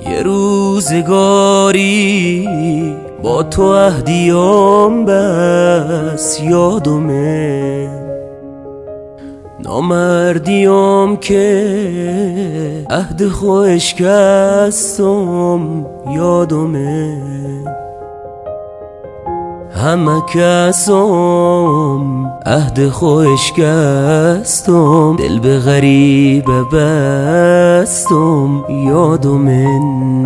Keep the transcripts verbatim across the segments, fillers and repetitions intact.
یه روزگاری با تو عهدیام بس یادمه، نامردیام که عهد خو شکستم یادمه، همه کسام عهد خو شکستم، دل به غریبه بستم یادمه،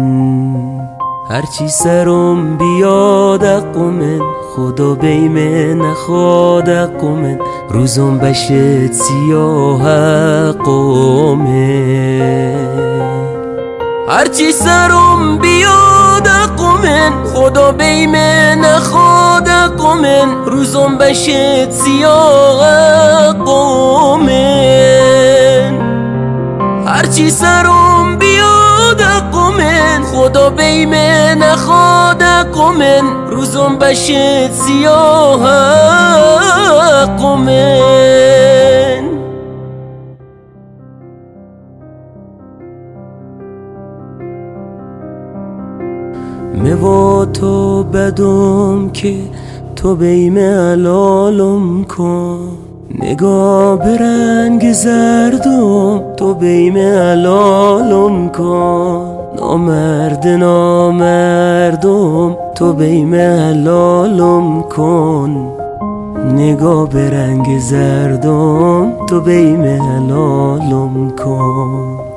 هرچی سرم بیاد اقومن، خدا بیمه نخواد اقومن، روزم بشه سیاه اقومن، هرچی سرم بیاد اقومن، خدا بیمه نخواد اقومن، روزم بشه سیاه اقومن، هرچی سرم بیاد اقومن، خدا بیمه نخواد اقومن، روزم بشه سیاه اقومن. موا تو بدم که تو بیمه علالم کن، نگاه به رنگ زردم تو بیمه علالم کن، نامرد نامردم تو بیمه علالم کن، نگاه به رنگ زردم تو بیمه علالم کن.